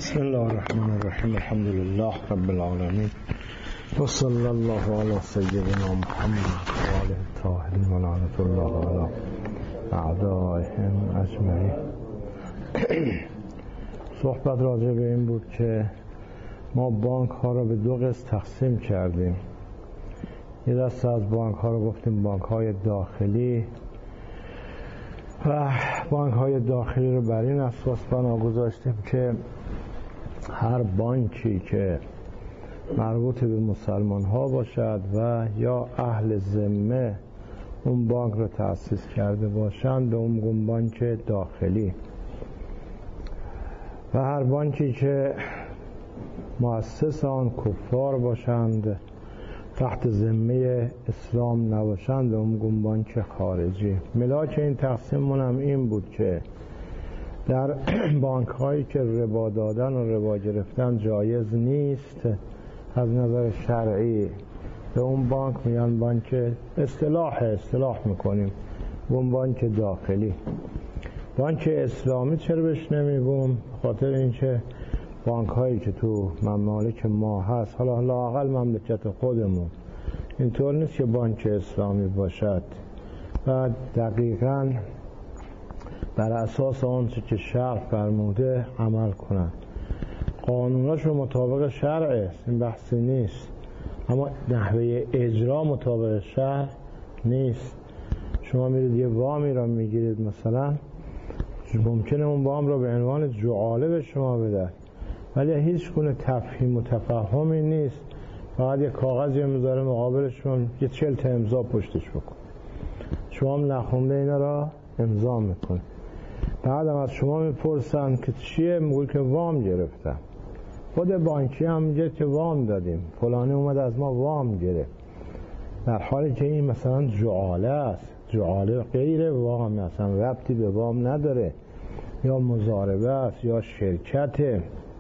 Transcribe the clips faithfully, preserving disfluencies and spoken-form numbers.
بسم الله الرحمن الرحیم. الحمد لله رب العالمین و صلی الله علی سیدنا محمد و آله الطاهرین و لعنت الله علی اعدائهم اجمعین. صحبت راجع به این بود که ما بانک ها را به دو قسم تقسیم کردیم. یه دسته از بانک ها رو گفتیم بانک های داخلی و بانک های داخلی رو بر این اساس بنا گذاشتیم که هر بانکی که مربوط به مسلمان ها باشد و یا اهل ذمه اون بانک رو تأسیس کرده باشند به اون بانک داخلی، و هر بانکی که مؤسس آن کفار باشند تحت ذمه اسلام نباشند به اون بانک خارجی. ملاک این تقسیم هم این بود که در بانک هایی که ربا دادن و ربا گرفتن جایز نیست از نظر شرعی به اون بانک میان بانک اصطلاح اصطلاح میکنیم اون بانک داخلی. بانک اسلامی چرا بهش نمیگم؟ خاطر اینکه بانک هایی که تو ممالک ما هست، حالا لااقل مملکت خودمون، اینطور نیست که بانک اسلامی باشد و دقیقاً بر اساس آنچه که شرع فرموده عمل کنند. قانوناش مطابق شرع است، این بحثی نیست، اما نحوه اجرا مطابق شرع نیست. شما میرید یه وامی را میگیرید، مثلا ممکنه اون وام را به عنوان جعاله به شما بده ولی هیچ گونه تفهیم و تفهمی نیست، فقط یه کاغذی میذاره مقابل شما، یه چل تا امضا پشتش بکن، شما هم نخونده اینا را امضا میکنه. بعد هم از شما میپرسن که چیه؟ میگوی که وام گرفتم. خود بانکی هم میگه که وام دادیم، فلانی اومد از ما وام گرفت، در حالی که این مثلا جعاله است. جعاله غیر وام، مثلا ربطی به وام نداره، یا مضاربه است یا شرکته.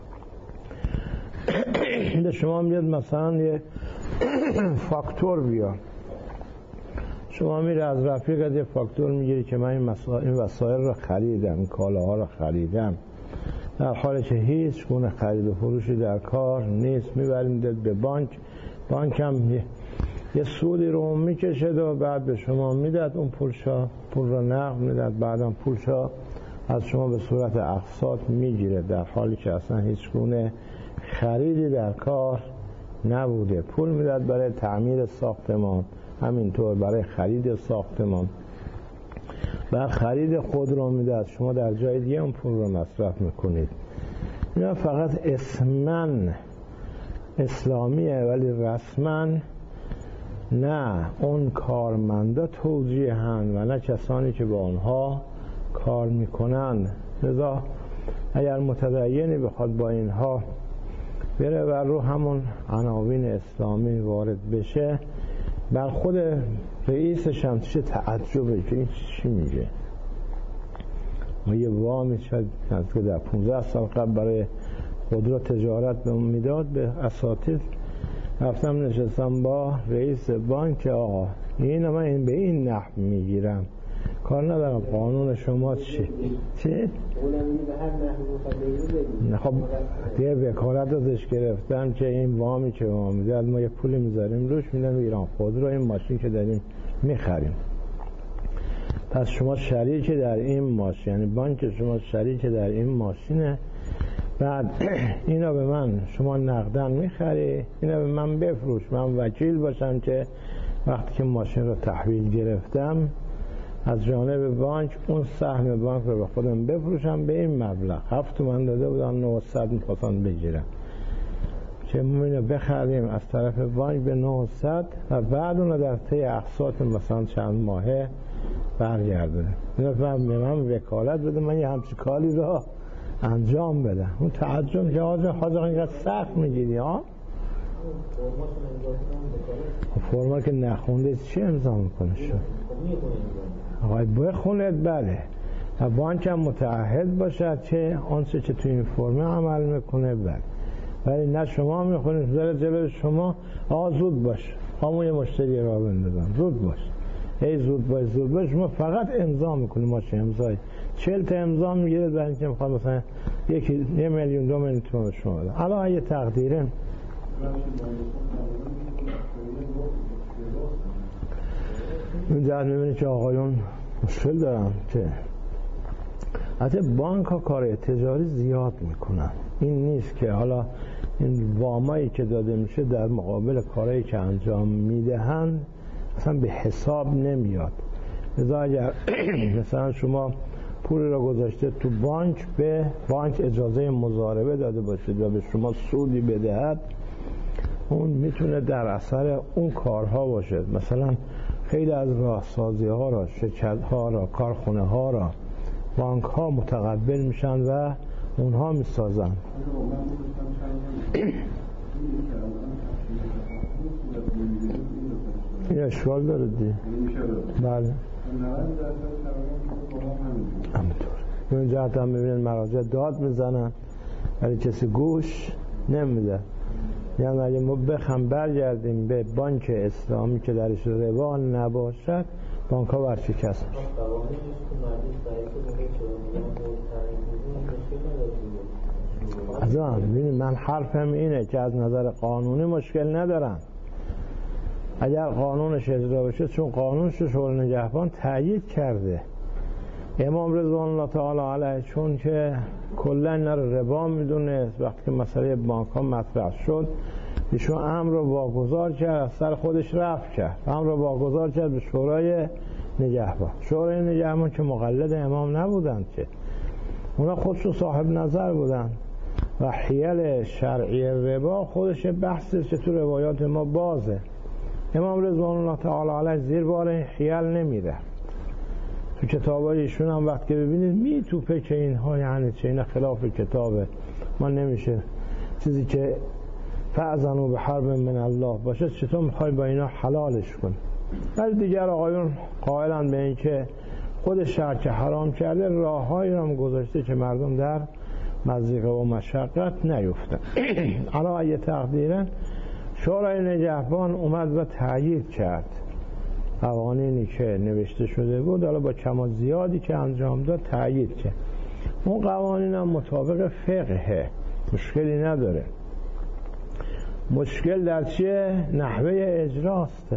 شما میاد مثلا یه فاکتور بیا، شما میره از رفیقت یه فاکتور میگیری که من این, این وسایل رو خریدم، این کالاها رو خریدم، در حالی که هیچ گونه خرید و فروشی در کار نیست. میبریم به بانک، بانک هم یه, یه سودی رو میکشد و بعد به شما میداد اون پولشا، پول رو نقد میداد، بعدم پولشا از شما به صورت اقساط میگیره، در حالی که اصلا هیچ گونه خریدی در کار نبوده. پول میداد برای تعمیر ساختمان، همینطور برای خرید ساختمان، بر خرید خود رو میداد، شما در جای دیگه اون پول رو مصرف میکنید. اینا فقط اسمن اسلامیه ولی رسمن نه اون کارمندا توجیه هن و نه کسانی که با آنها کار میکنن. لذا اگر متدینی بخواد با اینها بره و رو همون عناوین اسلامی وارد بشه، بر خود رئیسش هم چه تعجبه که این چی میگه. ما یه وامی شاید که در پونزده سال قبل برای خودرو تجارت به میداد، به اساتید رفتم نشستم با رئیس بانک، آقا این من این به این نحو میگیرم، کار ندارم قانون شما چی؟ چی؟ نه خب دیگه وکالت ازش گرفتم که این وامی که ما میداد ما یه پولی میذاریم روش، میدم ایران خودرو این ماشین که داریم میخریم، پس شما شریک در این ماشین، یعنی بانک شما شریک در این ماشینه، بعد اینا به من شما نقدن میخری، اینا به من بفروش، من وکیل باشم که وقتی که ماشین رو تحویل گرفتم از جانب بانک اون سهم بانک رو به خودم بفروشم به این مبلغ. هفت تومن داده بودن نهصد میخواستن بگیرم که ما اینو بخریم از طرف بانک به نهصد و بعد اون در طی اقساط مثلا چند ماهه برگردونه. اینا به من وکالت بده من یه همچین کاری رو انجام بدم. اون تعجب که آجا حاضر اینقدر سخت میگیری ها؟ فرما که نخونده چی امضا میکنه شد؟ آقای بخوند بله، و بانک هم متعهد باشد که آنچه که تو این فرمه عمل میکنه بله، ولی نه شما میخونید زیر جلوی شما آقا زود باش، همون یه مشتری را بندازم زود باش، ای زود باش زود باش. ما فقط امضا میکنیم، ماشین امضایی چهل تا امضا میگیرید برای اینکه میخواد مثلا یکی یه میلیون دو میلیون تومان شما بدن. الان اگه تقدیره این جهت میبینید که آقایون مشکل دارن که حتی بانک ها کار تجاری زیاد میکنن. این نیست که حالا این وامایی که داده میشه در مقابل کارهایی که انجام میدهن اصلا به حساب نمیاد. لذا اگر مثلا شما پولی را گذاشته تو بانک، به بانک اجازه مضاربه داده باشید و به شما سودی بدهد، اون میتونه در اثر اون کارها باشه. مثلا خیلی از راهسازی ها را، شرکت ها را، کارخونه ها را بانک ها متقبل میشن و اونها میسازن. این اشکال داره دی؟ بله همینطور. این جهت هم میبینن مراجع داد میزنن ولی کسی گوش نمیده. یعنی اگه ما بخم برگردیم به بانک اسلامی که درش ربا نباشد، بانک ها ورشکست میشه. از آن ببینید من حرفم اینه که از نظر قانونی مشکل ندارم اگر قانونش اجرا بشه، چون قانونش رو شورای نگهبان تایید کرده. امام رضوان الله تعالی علیه چون که کلا اینا رو ربا میدونه، وقتی که مسئله بانک ها مطرح شد ایشون امر رو واگذار کرد، از سر خودش رفع کرد، امر رو واگذار کرد به شورای نگهبان. شورای نگهبان که مقلد امام نبودند، که اونا خودشون صاحب نظر بودن و حیل شرعی ربا خودش بحثه که تو روایات ما بازه. امام رضوان الله تعالی علیه زیر بار این حیل نمیره. تو کتابای ایشون هم وقت که ببینید می توپه که اینها یعنی چه، این خلاف کتابه، ما نمیشه چیزی که فأذنوا بحرب من الله باشه چطور میخوای با اینا حلالش کنی. ولی دیگر آقایون قائلن به این که خود شرع که حرام کرده راههایی رو هم گذاشته که مردم در مضیقه و مشقت نیفتن. الان اگه تقدیرن شورای نگهبان اومد و تایید کرد قوانینی که نوشته شده بود، حالا با کمال زیادی که انجام داد تایید کرد. اون قوانین هم مطابق فقهه، مشکلی نداره. مشکل در چیه؟ نحوه اجراست.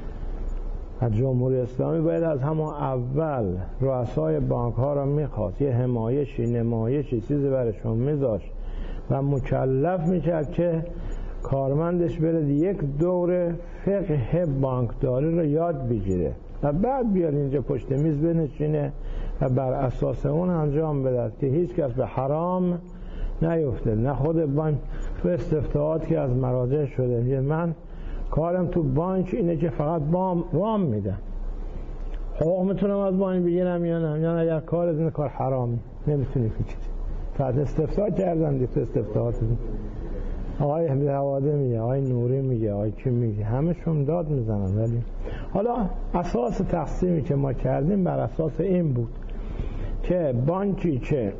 از جمهوری اسلامی باید از همون اول رؤسای بانک ها را میخواست، یه حمایشی نمایشی چیزی برشون میذاشت و مکلف میکرد که کارمندش بره یک دوره فقه بانکداری رو یاد بگیره و بعد بیاد اینجا پشت میز بنشینه و بر اساس اون انجام بده که هیچ کس به حرام نیفته. نه خود بانک. تو استفتاحات که از مراجع شده میگه من کارم تو بانک اینه که فقط وام وام میدم، حقوق میتونم از بانک بگیرم یا نه؟ یا اگر کار از این کار حرامی نمیتونی بگیری. فقط استفتاح کردن دی تو استفتاحات. آقای هواده میگه، آقای نوری میگه، آقای کی میگه، همشون داد میزنن. ولی حالا اساس تقسیمی که ما کردیم بر اساس این بود که بانکی که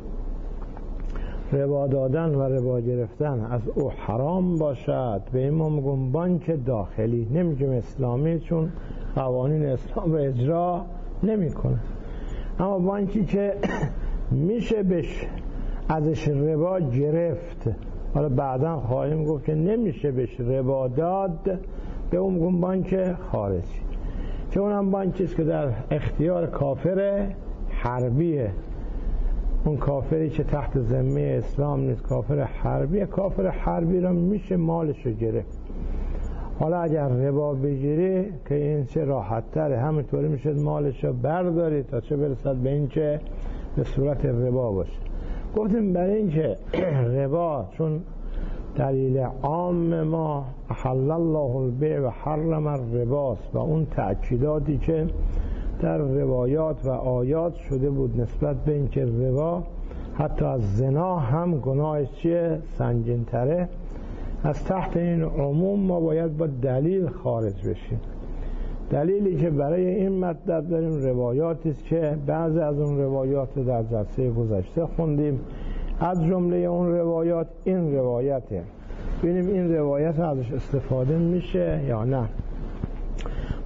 ربا دادن و ربا گرفتن از او حرام باشد به این ما میگم بانک داخلی، نمیگم اسلامی چون قوانین اسلام رو اجرا نمیکنه. اما بانکی که میشه بهش ازش ربا گرفت، حالا بعدا خواهیم گفت که نمیشه بهش ربا داد، به اون میگم بانک خارجی، که اونم بانکیست که در اختیار کافر حربیه. اون کافری که تحت ذمه اسلام نیست، کافر حربیه. کافر حربی را میشه مالش رو گرفت. حالا اگر ربا بگیری که این چه راحت تره، همینطوری میشه مالش رو برداری تا چه برسد به این که به صورت ربا باشه. گفتیم برای این که ربا چون دلیل عام ما احل الله البیع و حرم الرباست و اون تأکیداتی که در روایات و آیات شده بود نسبت به این که ربا حتی از زنا هم گناهش چیه؟ سنگین تره. از تحت این عموم ما باید با دلیل خارج بشیم. دلیلی که برای این مطلب داریم روایاتی است که بعضی از اون روایات در جلسه گذشته خوندیم. از جمله اون روایات این روایته. ببینیم این روایت ازش استفاده میشه یا نه.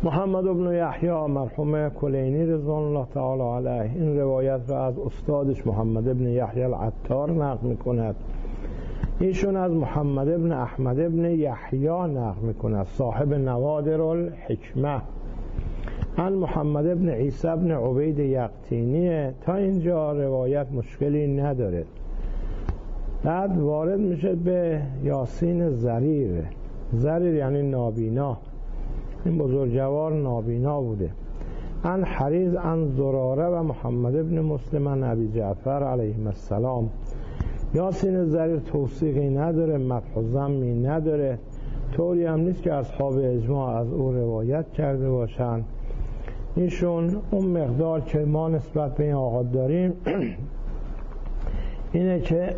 محمد بن یحیی مرحوم کلینی رضوان الله تعالی علیه این روایت را از استادش محمد بن یحیی العطار نقل می‌کند. ایشون از محمد بن احمد بن یحیی نقل می‌کند صاحب نوادر الحکمه. عن محمد بن عیسی بن عبید یقطینی. تا اینجا روایت مشکلی نداره. بعد وارد میشه به یاسین زریر. زریر یعنی نابینا، این بزرگوار نابینا بوده. عن حریز عن زراره و محمد بن مسلم عن ابی جعفر علیهم السلام. یاسین زریر توثیقی نداره، مدح و ذمی نداره، طوری هم نیست که اصحاب اجماع از او روایت کرده باشن. ایشون اون مقدار که ما نسبت به این آقا داریم اینه که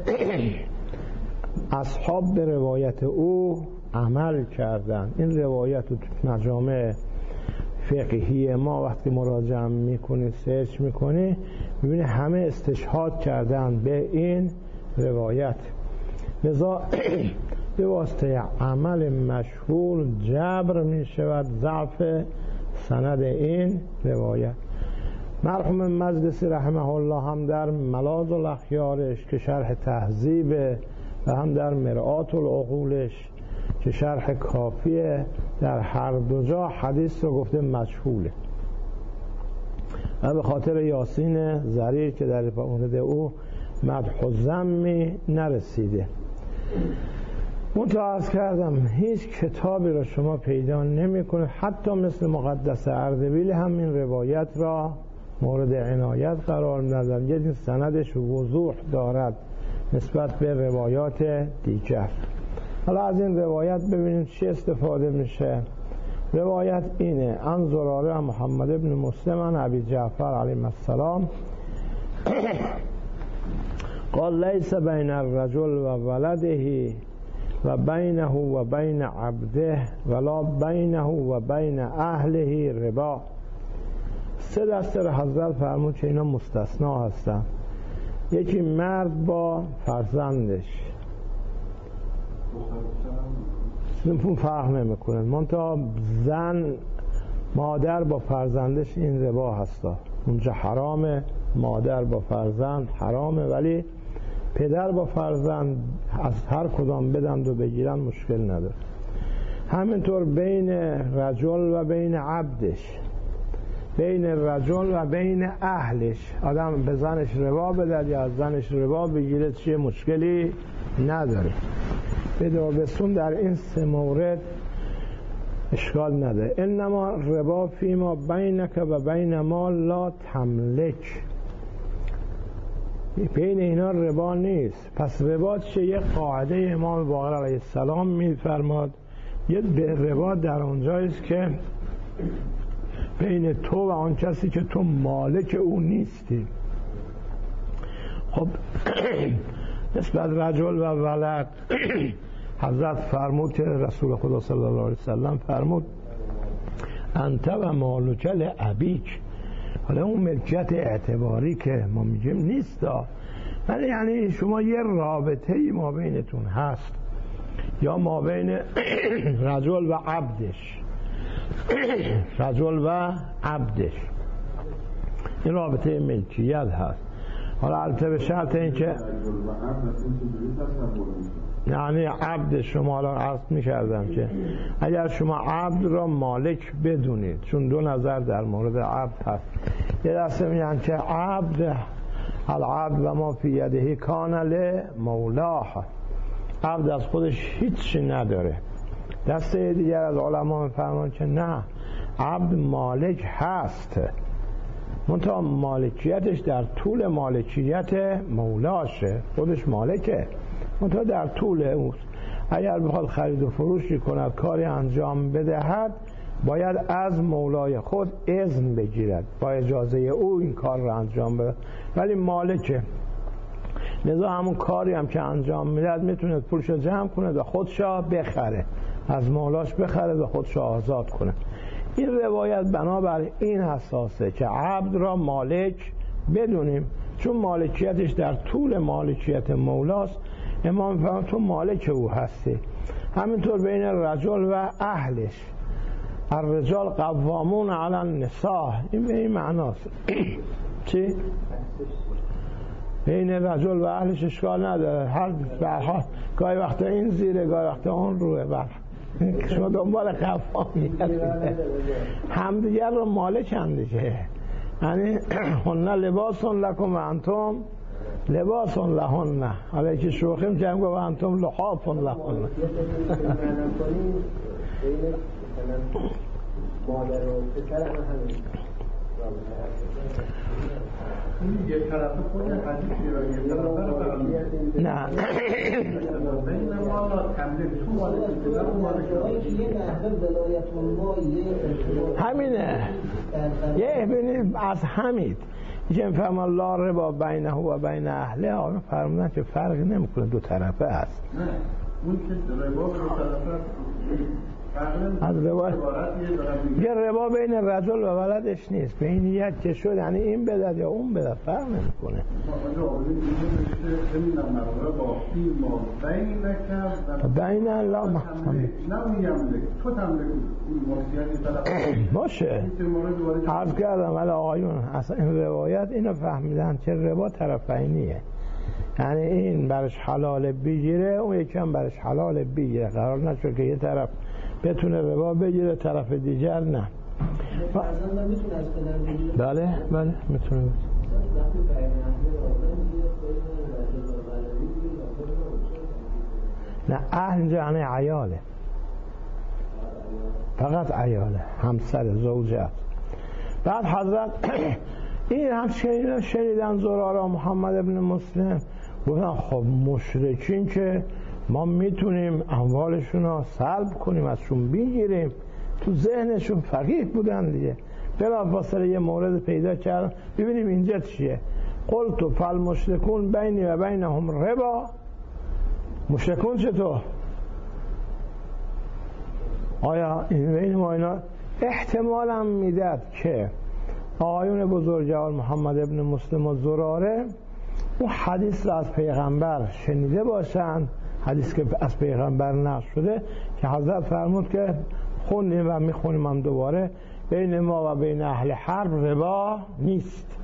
اصحاب به روایت او عمل کردن. این روایت رو تو مجامع فقهی ما وقتی مراجعه میکنی سرچ میکنی میبینی همه استشهاد کردن به این روایت. لذا به واسطه عمل مشهور جبر میشود ضعف سند این روایت. مرحوم مجلسی رحمه الله هم در ملاذ الاخیارش که شرح تهذیب و هم در مرآت العقولش که شرح کافیه در هر دو جا حدیث رو گفته مجهوله و به خاطر یاسین زریر که در مورد او مدح و ذمی نرسیده. منتها عرض کردم هیچ کتابی را شما پیدا نمی کنید، حتی مثل مقدس اردبیل هم این روایت را مورد عنایت قرار ندادن. یه سندش وضوح دارد نسبت به روایات دیگر. حالا از این روایت ببینید چی استفاده میشه. روایت اینه: عن زراره محمد بن مسلم عن ابی جعفر علیه السلام قال لیس بین الرجل و ولده و بینه و بین عبده ولا بینه و بین اهله ربا. سه دسته را حضرت فرمود که اینا مستثنا هستن. یکی مرد با فرزندش سنفون فرق نمی کنه، منتها زن مادر با فرزندش این ربا هستا. اونجا حرامه، مادر با فرزند حرامه، ولی پدر با فرزند از هر کدام بدن و بگیرن مشکل نداره. همینطور بین رجل و بین عبدش، بین رجل و بین اهلش، آدم به زنش ربا بده یا از زنش ربا بگیره چیه مشکلی نداره. بده و بسون در این سه مورد اشکال نداره. انما ربا فیما بینک و بین ما لا تملک، بین اینا ربا نیست. پس ربا چه؟ یک قاعده امام باقر علیه السلام میفرماد یه ربا در اونجاییست که بین تو و آن کسی که تو مالک او نیستی. خب نسبت رجل و ولد حضرت فرمود که رسول خدا صلی الله علیه وسلم فرمود انت و مالک لابیک. حالا اون ملکیت اعتباری که ما میگیم نیست، ولی یعنی شما یه رابطه ای ما بینتون هست، یا ما بین رجل و عبدش، رجل و عبدش این رابطه ملکیت هست. حالا البته به شرط این که یعنی عبد شما، حالا عرض می کردم که اگر شما عبد را مالک بدونید، چون دو نظر در مورد عبد هست. یه دسته میگن که عبد العبد و ما فی یده کان لمولاه، عبد از خودش هیچی نداره. دسته دیگر از علما میفرمان که نه، عبد مالک هست، منتها مالکیتش در طول مالکیت مولاشه، خودش مالکه، منتها در طول اوست. اگر بخواد خرید و فروشی کند، کاری انجام بدهد، باید از مولای خود اذن بگیرد، با اجازه او این کار رو انجام بده، ولی مالکه. لذا همون کاری هم که انجام میدهد میتونه پولشو جمع کنه و خودشو بخره، از مولاش بخره و خودشو آزاد کنه. این روایت بنابر این حساسه که عبد را مالک بدونیم، چون مالکیتش در طول مالکیت مولاست. امام فرمان تو مالک او هستی. همینطور بین رجل و اهلش، الرجال قوامون علی النساء، این به این معناست. چی؟ بین رجل و اهلش اشکال نداره، هر برها گاهی وقتا این زیره گاهی وقتا اون روه، بر شما دنبال قوامی هم دیگر رو مالکن دیگه. یعنی هن لباس لکم و انتم لباس لهن، حالا که شوخیم که هم گفت و انتم لحاف لهن. مادر و پسر هم همین این یک طرفه خود حدیثی را یک طرفه نه بین مالا تملیل تو همینه. یه ببینید از حمید که فرمان الله ربا بینه و بین اهله، آقا فرمودن که فرق نمیکنه، دو طرفه است. نه اون که ربا دو طرفه از ربا یه ربا بین رجل و ولدش نیست، به این نیت که شد یعنی این بدد یا اون بدد فرق نمیکنه. بین الله محمد باشه. عرض کردم ولی آقایون اصلا این روایت اینو فهمیدن که ربا طرفینیه، یعنی این برش حلال بگیره اون یکی هم برش حلال بگیره، قرار نشد که یه طرف بتونه ربا بگیره طرف دیگر نه. بله بله میتونه. نه اهل اینجا یعنی عیاله، فقط عیاله، همسر زوجه. بعد حضرت این هم شنیدن زرارا محمد ابن مسلم گفتن خب مشرکین که ما میتونیم اموالشون رو سلب کنیم ازشون بگیریم، تو ذهنشون فقیه بودن دیگه. بلافاصله یه مورد پیدا کردن، ببینیم اینجا چیه. قلت فالمشرکون بینی و بینهم ربا. مشرکون چطور؟ آیا این بین ما اینا احتمالا میداد که آیون بزرگوار محمد ابن مسلم و زراره اون حدیث رو از پیغمبر شنیده باشن، حدیث که از پیغمبر نقل شده که حضرت فرمود که خوندیم و میخونیم هم دوباره بین ما و بین اهل حرب ربا نیست.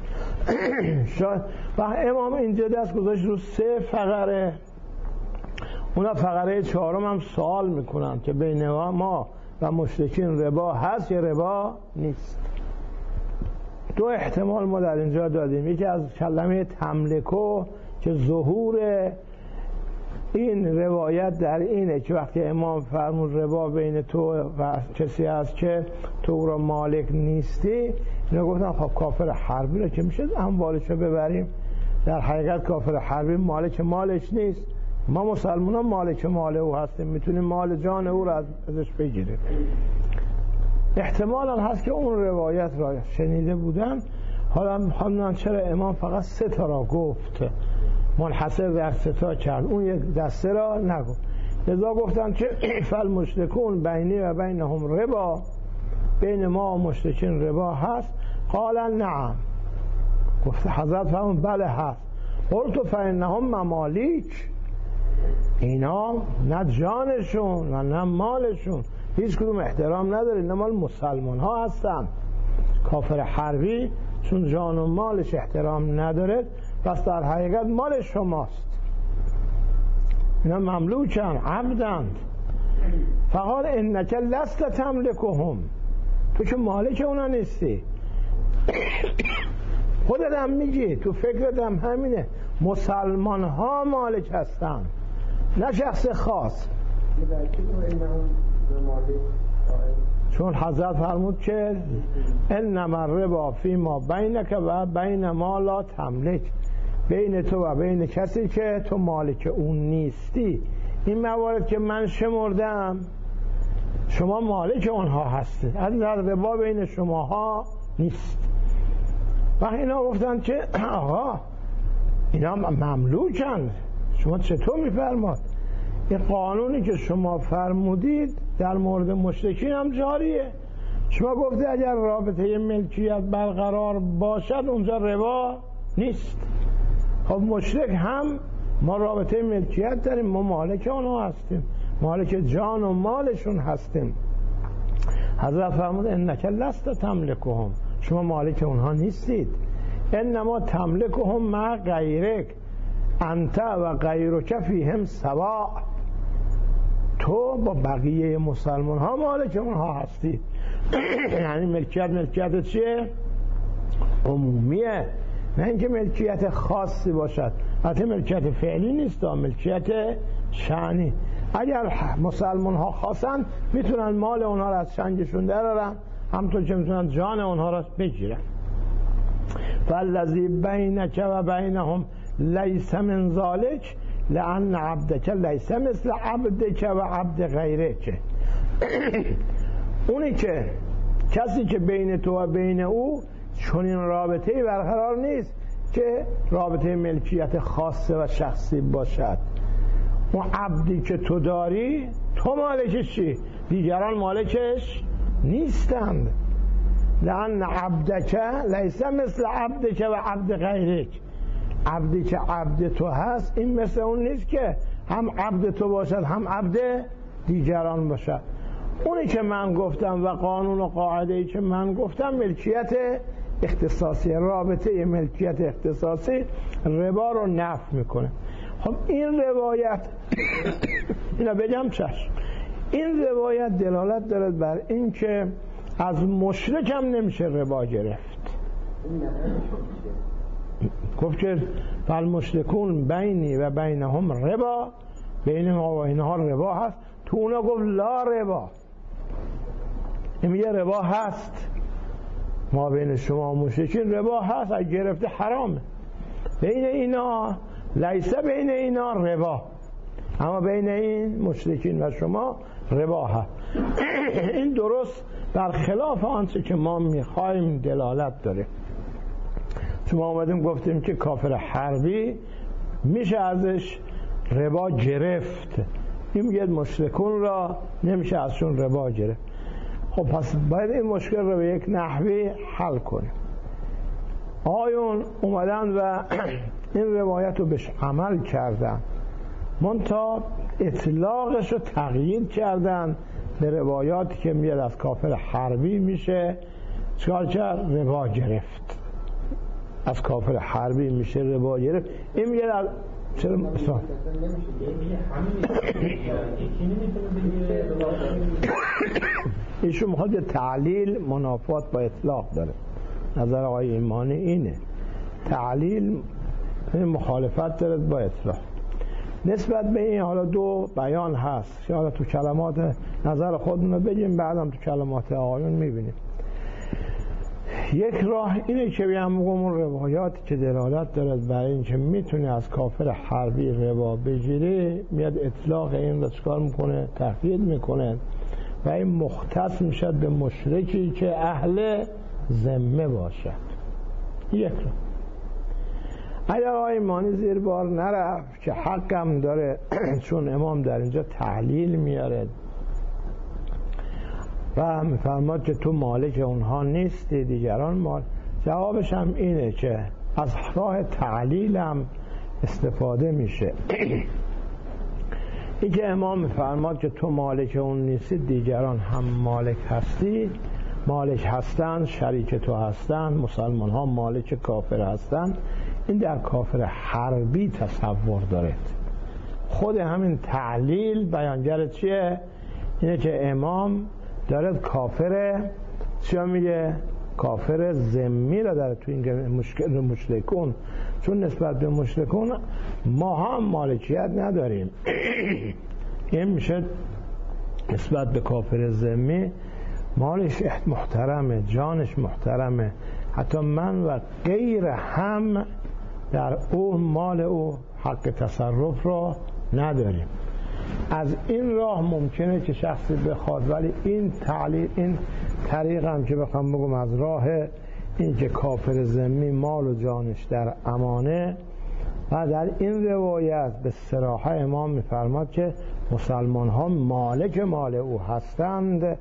و امام اینجا دست گذاشت رو سه فقره، اونا فقره چهارم هم سوال میکنن که بین ما و مشرکین ربا هست یا ربا نیست. دو احتمال ما در اینجا دادیم، یکی از کلمه تملکو که ظهور این روایت در اینه که وقتی امام فرمود ربا بین تو و کسی هست که تو را مالک نیستی، اینا گفتن خب کافر حربی رو که میشه اموالش رو ببریم، در حقیقت کافر حربی مالک مالش نیست، ما مسلمان ها مالک مال او هستیم، میتونیم مال جان او را ازش بگیریم. احتمالا هست که اون روایت را شنیده بودن. حالا حالا چرا امام فقط سه تا را گفت، منحصر در سه تا کرد، اون یک دسته را نگفت. لذا گفتن که فالمشرکون بینی و بینهم ربا، بین ما و مشرکین ربا هست. قال نعم، گفت حضرت فرمود بله هست. قلت فانهم ممالیک، اینا نه جانشون و نه مالشون هیچ کدوم احترام نداره، اینا مال مسلمان ها هستن. کافر حربی چون جان و مالش احترام نداره پس در حقیقت مال شماست، اینا مملوکن، عبدند. فقال انک لست تملکهم، تو که مالک اونا نیستی. خودت هم میگی، تو فکرت هم همینه، مسلمان ها مالک هستن نه شخص خاص. چون حضرت فرمود که انما الربا فیما بینک و بین ما لا تملک، بین تو و بین کسی که تو مالک اون نیستی. این موارد که من شمردم شما مالک اونها هستی، از ربا بین شماها نیست. و اینا گفتن که آقا اینا مملوکن، شما چطور میفرماد؟ این قانونی که شما فرمودید در مورد مشرکین هم جاریه. شما گفته اگر رابطه ملکیت برقرار باشد اونجا ربا نیست. خب مشرک هم ما رابطه ملکیت داریم، ما مالک آنها هستیم، مالک جان و مالشون هستیم. حضرت فرمود انک لست تملکهم، شما مالک اونها نیستید. انما تملکهم مع غیرک انت و غیرک فیهم سواء، تو با بقیه مسلمان ها مالک اونها هستید. یعنی ملکیت ملکیت چیه؟ عمومیه، نه اینکه ملکیت خاصی باشد. حتی ملکیت فعلی نیست، ملکیت شأنی. اگر مسلمان ها خواستن میتونن مال اونها را از شنگشون درارن، همطور که میتونن جان اونها را بگیرن. فالذی بینک و بینهم لیس من ذالک لأن عبدک لیس مثل عبدک و عبد غیرک. اونی که کسی که بین تو و بین او چنین رابطه‌ای برقرار نیست که رابطه ملکیت خاصه و شخصی باشد. اون عبدی که تو داری تو مالکش چی؟ دیگران مالکش نیستند. لأن عبدک لیس مثل عبدک و عبد غیرک. عبدی که عبد تو هست این مثل اون نیست که هم عبد تو باشد هم عبد دیگران باشد. اونی که من گفتم و قانون و قاعده‌ای که من گفتم ملکیت اختصاصی، رابطه ملکیت اختصاصی ربا رو نفی میکنه. خب این روایت اینا بگم چشم، این روایت دلالت دارد بر این که از مشرک هم نمیشه ربا گرفت. گفت که فالمشرکون بینی و بینهم ربا، بین ما و اینها ربا هست. تو اونا گفت لا ربا، این میگه ربا هست، ما بین شما و مشرکین ربا هست، اگه گرفته حرامه. بین اینا لیس بین اینا ربا، اما بین این مشرکین و شما ربا هست. این درست در خلاف آنچه که ما میخوایم دلالت داره. چون ما آمدیم گفتیم که کافر حربی میشه ازش ربا گرفت، این میگه مشرکون را نمیشه ازشون ربا گرفت. خب پس باید این مشکل رو به یک نحوی حل کنیم. آیون اومدن و این روایت رو بهش عمل کردن، منتها اطلاقش رو تغییر کردن به روایاتی که میاد از کافر حربی میشه چکار کرد؟ ربا گرفت. از کافر حربی میشه ربا گرفت. این میگه در چرا مثلا ایشون میخواد تعلیل منافات با اطلاق داره. نظر آقای ایمانی اینه، تعلیل مخالفت داره با اطلاق. نسبت به این حالا دو بیان هست، حالا تو کلمات نظر خودمون رو بگیم، بعدم تو کلمات آقایون میبینیم. یک راه اینه که بیام بگم اون روایاتی که دلالت دارد برای این که میتونه از کافر حربی ربا بگیره، میاد اطلاق این رو چکار میکنه؟ تخیید میکنه و این مختص میشد به مشرکی که اهل ذمه باشد. یک راه. اگر آقای ایمانی زیر بار نرفت که حقم داره چون امام در اینجا تحلیل میاره و میفرماد که تو مالک اونها نیستی، دیگران مال، جوابش هم اینه که از راه تعلیل هم استفاده میشه. این که امام میفرماد که تو مالک اون نیستی، دیگران هم مالک هستی، مالک هستن، شریک تو هستن، مسلمان ها مالک کافر هستن، این در کافر حربی تصور دارد. خود همین تعلیل بیانگر چیه؟ اینه که امام دارد کافر چیا میگه؟ کافر ذمی را داره تو این مشکل مشرکون، چون نسبت به مشرکون ما هم مالکیت نداریم. این میشه نسبت به کافر ذمی مالش محترمه، جانش محترمه، حتی من و غیر هم در اون مال او حق تصرف را نداریم. از این راه ممکنه که شخصی بخواد، ولی این تعلیل، این طریق هم که بخوام بگم از راه این که کافر ذمی مال و جانش در امانه، و در این روایت به صراحه امام میفرماد که مسلمان ها مالک مال او هستند.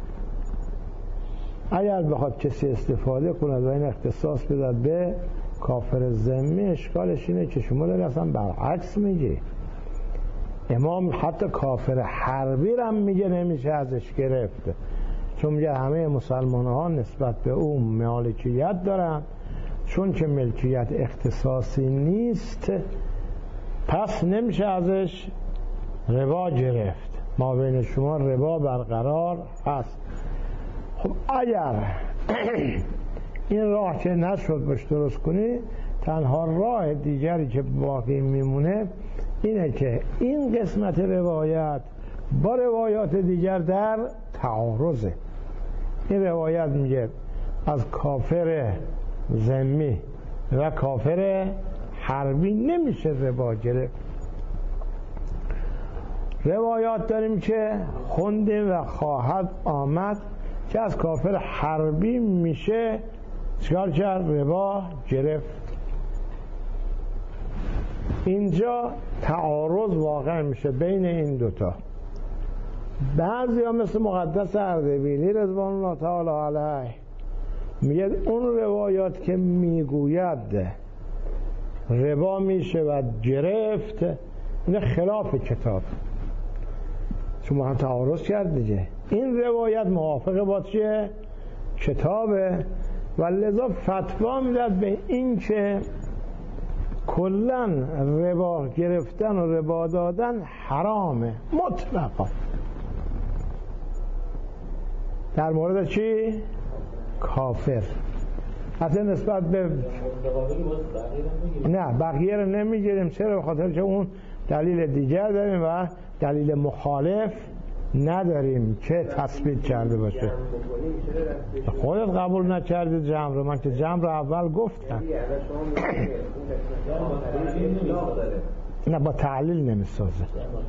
اگر بخواد کسی استفاده کند و این اختصاص بدهد به کافر ذمی، اشکالش اینه که شما داری اصلا برعکس میگی. امام حتی کافر حربی رو هم میگه نمیشه ازش گرفت، چون میگه همه مسلمان ها نسبت به اون مالکیت دارن، چون که ملکیت اختصاصی نیست پس نمیشه ازش ربا گرفت. ما بین شما ربا برقرار هست. خب اگر این راه که نشد باش درست کنی، تنها راه دیگری که باقی میمونه اینه که این قسمت روایت با روایات دیگر در تعارضه. این روایت میگه از کافر ذمی و کافر حربی نمیشه ربا گرفت. روایات داریم که خوندیم و خواهد آمد که از کافر حربی میشه چکار کرد؟ ربا گرفت. اینجا تعارض واقع میشه بین این دوتا. بعضی ها مثل مقدس اردبیلی رضوان الله تعالی علیه میگه اون روایات که میگوید ربا میشه و گرفت این خلاف کتاب، چون ما هم تعارض کرد دیگه. این روایت موافق با چیه؟ کتابه و لذا فتوا میداد به این که کلن ربا گرفتن و ربا دادن حرامه مطلقا. در مورد چی؟ کافر. حتی نسبت به نه بقیه رو نمیگیریم. چرا؟ به خاطر که اون دلیل دیگر داریم و دلیل مخالف نداریم که تثبیت کرده باشه. خودت قبول نکردی جمع رو، من که جمع رو اول گفتم. نه با تعلیل نمیسازه.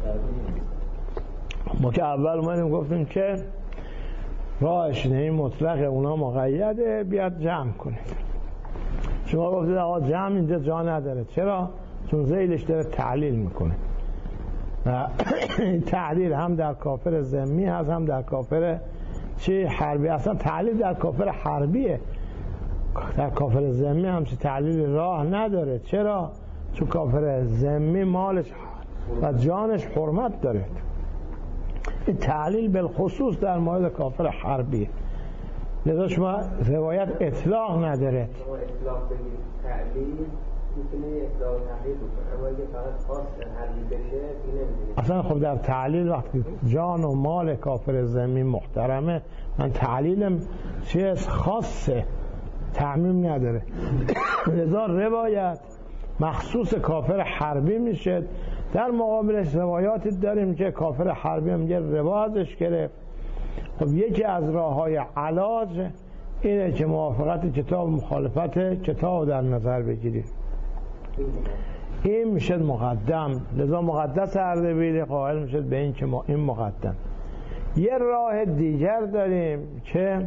ما که اول اومدیم گفتیم که راهش نه مطلقه، اونا مقیده، بیاد جمع کنید. شما گفتید آقا جمع اینجا جا نداره. چرا؟ چون ذیلش داره تعلیل میکنه و تعلیل هم در کافر ذمی هست هم در کافر چی؟ حربی. اصلا تعلیل در کافر حربیه، در کافر ذمی هم چی تعلیل راه نداره. چرا؟ چون کافر ذمی مالش و جانش حرمت داره. این تعلیل بالخصوص در مورد کافر حربی. لذا شما روایت اطلاق نداره. شما اطلاق بگید تعلیل میتونه اطلاق تحریف بکنه، اما اگه فقط خاص حربی بشه این نمیدونه. اصلا خب در تعلیل وقتی جان و مال کافر ذمی محترمه، من تعلیلم چیز خاصه، تعمیم نداره. لذا روایت مخصوص کافر حربی میشه. در مقابلش روایاتی داریم که کافر حربی هم یه ربا ازش گرفت. خب یکی از راه های علاج اینه که موافقت کتاب و مخالفت کتاب در نظر بگیرید. این میشه مقدم. لذا مقدس اردبیلی قائل میشه به این که ما این مقدم. یه راه دیگر داریم که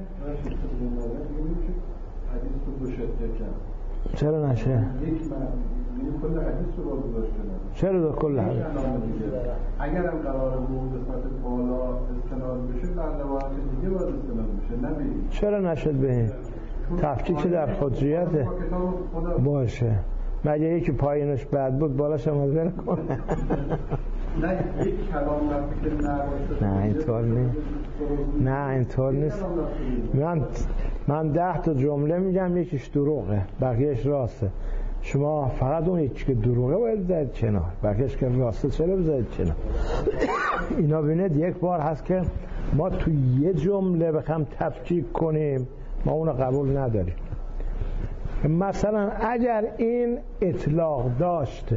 چرا نشه؟ چرا دو کل حدیث؟ اگر هم قرار بود قسمت بالا استناد بشه در روایت دیگه باید استناد بشه، نه بگید. چرا نشد به این؟ تفکیک در خودریته باشه. مگه یکی پایینش بد بود بالاش هم از بره کنه؟ نه یک کلام نفتی که نباشه. نه اینطور نیست. نه اینطور نیست. من من ده تا جمله میگم یکیش دروغه بقیهش راسته. شما فقط اون یکی که دروغه باید بذارید کنار، بقیهش که راسته چرا بذارید کنار؟ اینا بینید یک بار هست که ما تو یه جمله بخوام تفکیک کنیم ما اونو قبول نداریم. مثلا اگر این اطلاق داشته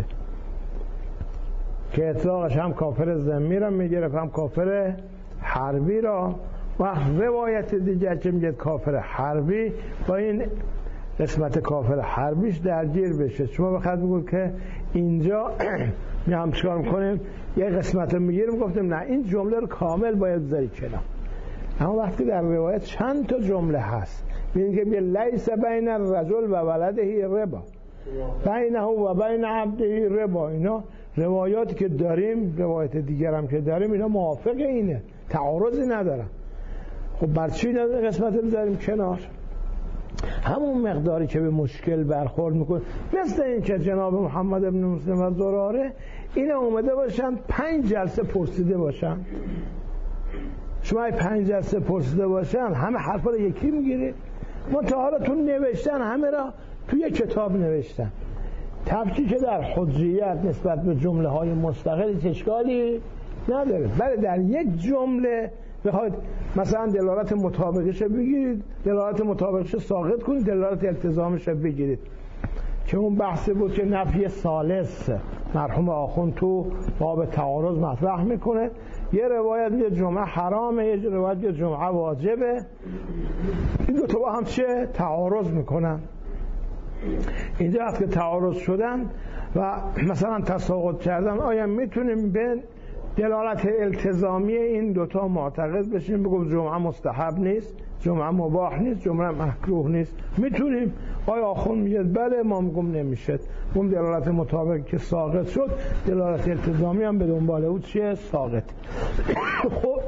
که اطلاقش هم کافر ذمی را میگرفت هم کافر حربی را، و روایت دیگر که میگه کافر حربی با این قسمت کافر حربیش درگیر بشه، شما بخواهد بگید که اینجا میام چکار میکنیم یه قسمت رو میگیریم، گفتیم نه این جمله رو کامل باید بذاری کنار. اما وقتی در روایت چند تا جمله هست میگه که لیس بین الرجل و ولده ربا بینه و بین عبده ربا. اینا روایاتی که داریم، روایت دیگر هم که داریم، اینا موافق اینه، تعارضی ندارن. خب بر چی این قسمت بذاریم کنار؟ همون مقداری که به مشکل برخورد میکنه. مثل این که جناب محمد ابن مسلم و زراره اینا اومده باشن پنج جلسه پرسیده باشن شما پنج جلسه پرسیده باشن همه حرفا رو یکی میگیرید، منتها تو نوشتن همه را توی کتاب نوشتن. تفکیک که در حجیت نسبت به جمله های مستقل اشکالی نداره، ولی در یک جمله بخواید مثلا دلالت مطابقش بگیرید، دلالت مطابقش ساقط کنید، دلالت التزامش بگیرید، که اون بحثی بود که نفی ثالث مرحوم آخوند تو باب تعارض مطرح میکنه. یه روایت یه جمعه حرامه، یه روایت یه جمعه واجبه، این دو تا با هم چه تعارض میکنن. اینجا وقتی که تعارض شدن و مثلا تساقط کردن، آیا میتونیم به دلالت التزامی این دوتا معتقد بشیم بگم جمعه مستحب نیست، جمعه مباح نیست، جمعه مکروه نیست؟ میتونیم. آیا آخوند میگه بله، ما میگم نمیشه. اون دلالت مطابق که ساقط شد، دلالت التزامی هم به دنبال او چیه؟ ساقط. خب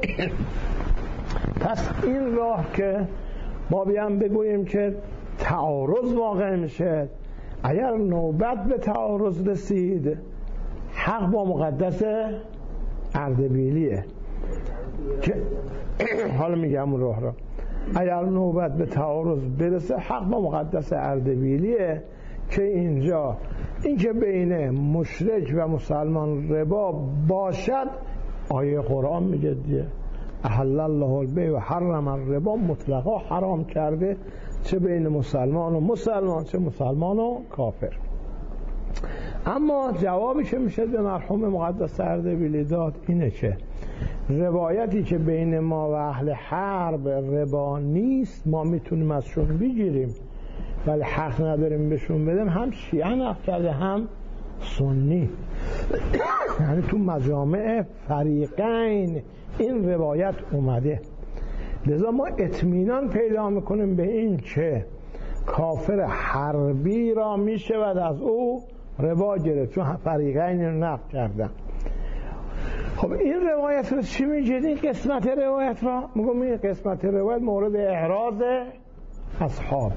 پس این راه که ما بیام بگوییم که تعارض واقع میشه، اگر نوبت به تعارض رسید، حق با مقدس اردبیلیه که حالا میگم اون راه را، اگر نوبت به تعارض برسه حق با مقدس اردبیلیه که اینجا این که بین مشرک و مسلمان ربا باشد، آیه قرآن میگه دیگه احل الله البیع و حرم الربا، مطلقا حرام کرده، چه بین مسلمان و مسلمان، چه مسلمان و کافر. اما جوابی که میشه به مرحوم مقدس اردبیلی داد اینه که روایتی که بین ما و اهل حرب ربا نیست ما میتونیم ازشون بگیریم، ولی حق نداریم بهشون بدیم. هم شیعه نقل کرده هم سنی، یعنی تو مجامع فریقین این روایت اومده. لذا ما اطمینان پیدا میکنیم به این که کافر حربی را میشود از او ربا گرفت، چون فریقین رو نقل کردن. خب این روایت رو چی میگید؟ این قسمت روایت را میگم این قسمت روایت مورد اعراض اصحاب.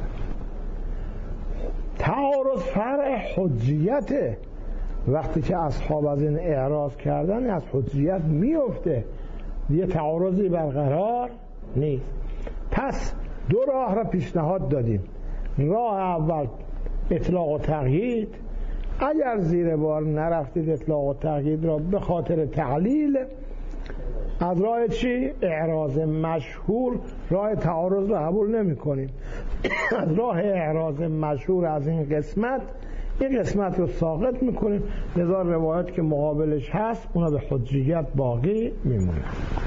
تعارض فرع حجیته، وقتی که اصحاب از این اعراض کردن از حجیت میفته، یه تعارضی برقرار نیست. پس دو راه را پیشنهاد دادیم. راه اول اطلاق و تقیید، اگر زیر بار نرفتید اطلاق و تقیید را به خاطر تعلیل، از راه چی؟ اعراض مشهور راه تعارض را قبول نمی کنیم. از راه اعراض مشهور از این قسمت این قسمت رو ساقط میکنیم، لذا روایت که مقابلش هست اونا به حجیت باقی میمونه.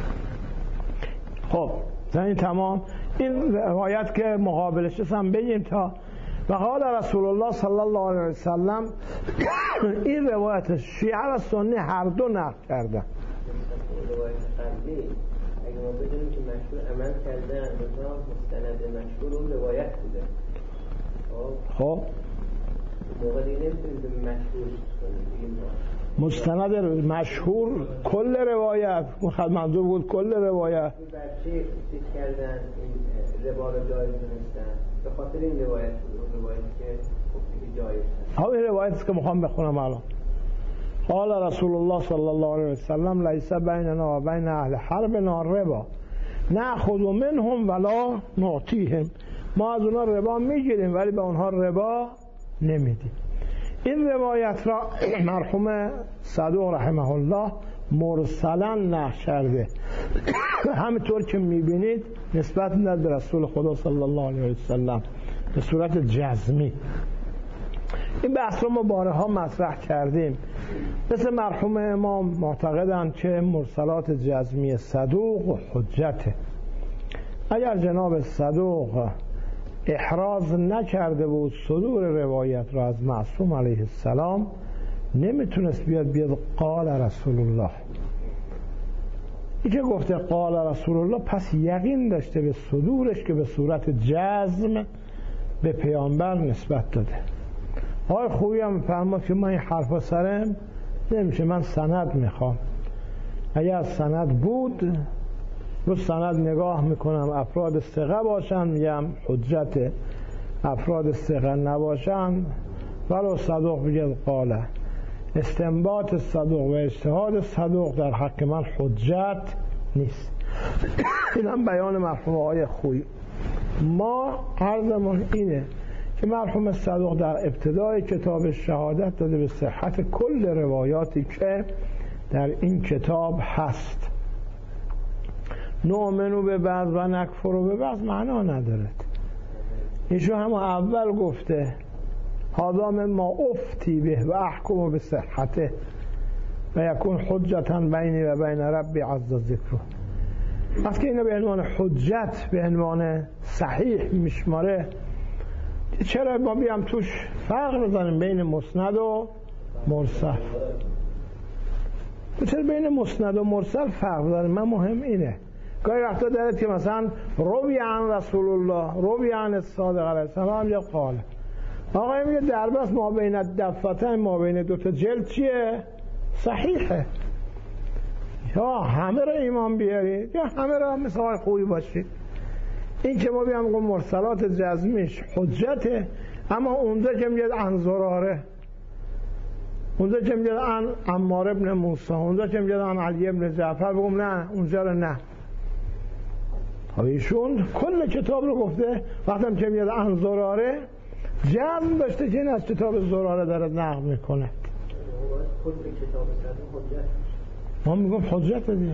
خب این تمام. این روایت که مقابلش هست هم بگیم تا و قال رسول الله صلی الله علیه وسلم، این روایت شیعه و سنی هر دو نقل کردن. روایت قبلی اگه ما بدونیم که مشهور عمل کردن، مثلا مستند مشهور اون روایت بوده، خب موقع دیگه نمیتونیم به مشهور کنیم. مستند مشهور کل روایت منظور بود، کل روایت. این بچه چیز کردن این ربا رو جایز دونستن به خاطر این روایت بود، اون روایت که گفتی که جایز هست. ها این روایتی که میخوام بخونم الان. قال رسول الله صلی الله علیه وسلم لیس بیننا و بین اهل حربنا ربا نأخذ منهم ولا نعطیهم، ما از اونها ربا میگیریم ولی به اونها ربا نمیدیم. این روایت را مرحوم صدوق رحمه الله مرسلا نقل کرده، همینطور که میبینید نسبت میداد به رسول خدا صلی الله علیه وسلم به صورت جزمی. این بحث رو ما بارها مطرح کردیم. مثل مرحوم امام معتقدند که مرسلات جزمی صدوق حجته. اگر جناب صدوق احراز نکرده بود صدور روایت را از معصوم علیه السلام، نمیتونست بیاد بیاد قال رسول الله. این که گفته قال رسول الله پس یقین داشته به صدورش که به صورت جزم به پیامبر نسبت داده. آقای خوبی هم فرمود که من این حرفا سرم نمیشه، من سند میخوام. اگر سند بود رو سند نگاه میکنم، افراد ثقه باشن میگم حجت، افراد ثقه نباشن ولو صدوق بگید قاله. استنباط صدوق و اجتهاد صدوق در حق من حجت نیست. این هم بیان مرحوم آقای خویی. ما عرضمون اینه که مرحوم صدوق در ابتدای کتاب شهادت داده به صحت کل روایاتی که در این کتاب هست. نؤمنو به بعض و نکفرو به بعض معنا نداره. ایشون هم اول گفته هذا ما افتی به و احکم به صحته و یکون حجتا بینی و بین ربی عز ذکره. وقتی که اینو به عنوان حجت به عنوان صحیح میشماره، چرا ما بیام توش فرق بزنیم بین مسند و مرسل؟ چرا بین مسند و مرسل فرق بزنیم؟ من مهم اینه گاهی وقتا دارد که مثلا روی عن رسول الله، روی عن الصادق علیه السلام یا قال آقای میگه در بس ما بین دفتن، ما بین دوتا جلد چیه؟ صحیحه. یا همه را ایمان بیارید یا همه را مثال خوبی باشید. این که ما بیام گفت مرسلات جزمیش حجته، اما اونجا که میگه عن زراره، اونجا که میگه عن عمار ابن موسی، اونجا که میگه عن علی ابن جعفر، بگم نه اونجا رو نه. ایشون کل کتاب رو گفته. وقتی که میگه عن زراره جزم داشته که این از کتاب زراره داره نقل میکنه. کل کتاب حجت ما میگم حجت دیگه.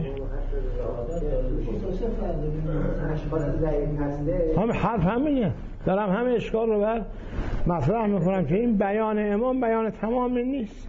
همه حرف همینه. دارم همه اشکال رو بر مطرح میکنم که این بیان امام بیان تمامی نیست.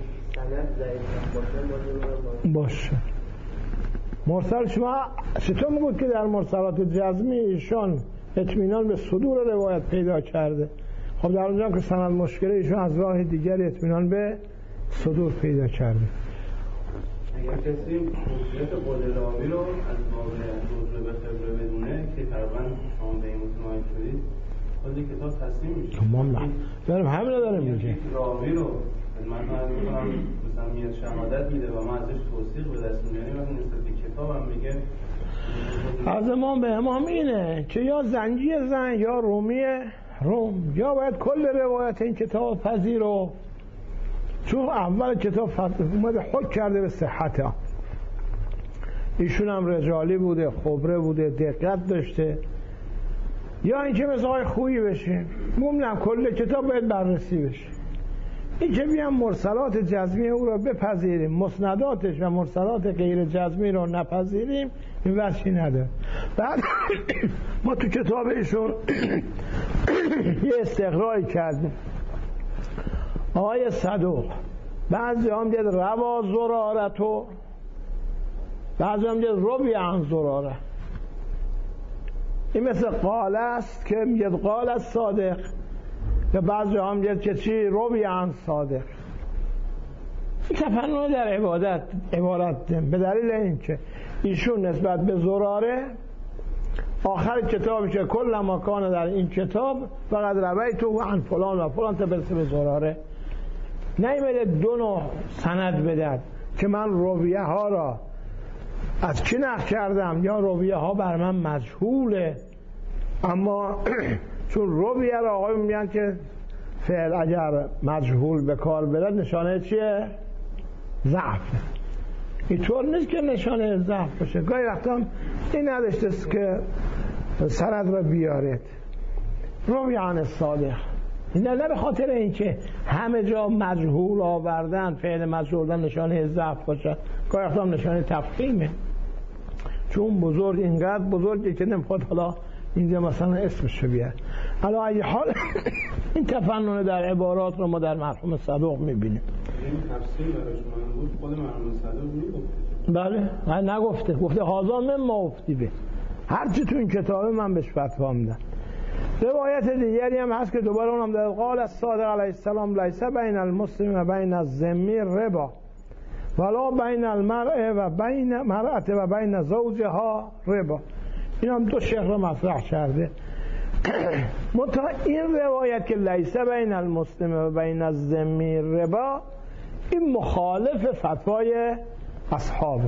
باشه. مرسل شما چطور میگوید که در مرسلات جزمی ایشان اطمینان به صدور روایت پیدا کرده؟ خب در اونجا که سند مشکله ایشان از راه دیگری اطمینان به صدور پیدا کرده. اگر کسی حجیت قول راوی رو از باب جزء به خبره بدونه که تقریبا شما به این مطمئن شدید کلی کتاب تصمیم میشه. تمام نه دارم همین رو دارم میگه راوی رو من هم میکنم مثلا میاد شهادت میده و ما ازش توثیق به دست میاریم و نسبت به کتاب هم میگه از امام به امام اینه که یا زنجی زن یا رومی روم، یا باید کل روایت این کتاب پذیرو، چون اول کتاب اومده حکم کرده به صحت ها. ایشون هم رجالی بوده، خبره بوده، دقت داشته. یا اینکه مثال خویی بشه، ممنم کل کتاب باید بررسی بشه. این که بیام مرسلات جزمی او را بپذیریم، مسنداتش و مرسلات غیر جزمی را نپذیریم، این وجهی نداره. بعد ما تو کتاب ایشون یه استقرایی کردیم. آقای صدوق بعضی هم دید روا زرارتو، بعضی هم دید روی عن زراره. این مثل قال است که میگه قال است صادق، یا بعضی هم دید که چی روی عن صادق. این تفنن در عبادت عبارت به دلیل این که ایشون نسبت به زراره آخر کتابی که کل مکان در این کتاب فقط رویت و عن فلان و فلان تا برسه به زراره، نیمده دو نوع سند بدد که من رویه ها را از کی نقل کردم، یا رویه ها بر من مجهوله، اما چون رویه را آقای میگن که فعل اگر مجهول به کار برد نشانه چیه؟ ضعف. اینطور نیست که نشانه ضعف باشه. گاهی وقتا این نداشته است که سند را بیارید روی عن صادق، این نه به خاطر اینکه همه جا مجهول آوردن، فعل مجهول آوردن نشانه ضعف باشه، گاهی وقتا نشانه تفخیمه، چون بزرگ اینقدر بزرگه که نمیخواد حالا اینجا مثلا اسمش بیاد. حالا ای حال این تفنن در عبارات رو ما در مرحوم صدوق میبینیم. این تفسیر براش مهم بود، خود مرحوم صدوق میگفته. بله نگفته، گفته هازا من ما افتی به، هرچی تو این کتابه من بهش فتوا میدم. روایت دیگری هم هست که دوباره اونم در قال الصادق علیه السلام لیس بین المسلم و بین الذمی ربا ولا بین المرء و بین مرأت و بین زوجها ربا. این هم دو شیخ رو مطرح کرده. منتها این روایت که لیس بین المسلم و بین الذمی ربا، این مخالف فتوای اصحابه.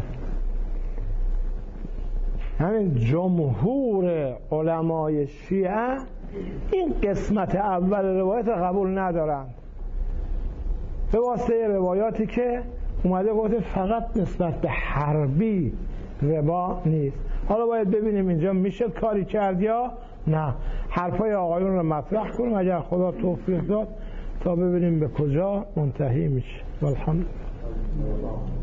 همین جمهور علمای شیعه این قسمت اول روایت قبول ندارند، به واسطه روایاتی که اومده گفته فقط نسبت به حربی ربا نیست. حالا باید ببینیم اینجا میشه کاری کرد یا نه. حرفای آقایون رو مطرح کنیم اگر خدا توفیق داد تا ببینیم به کجا منتهی میشه. والحمد